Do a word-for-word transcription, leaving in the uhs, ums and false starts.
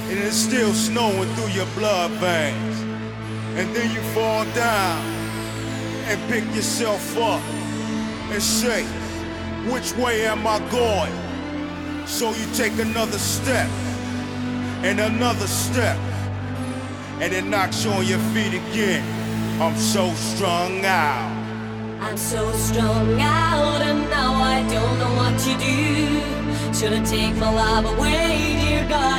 and it's still snowing through your blood veins. And then you fall down and pick yourself up and say, which way am I going? So you take another step and another step, and it knocks you on your feet again. I'm so strung out. I'm so strung out and now I don't know what to do. Should I take my life away, dear God?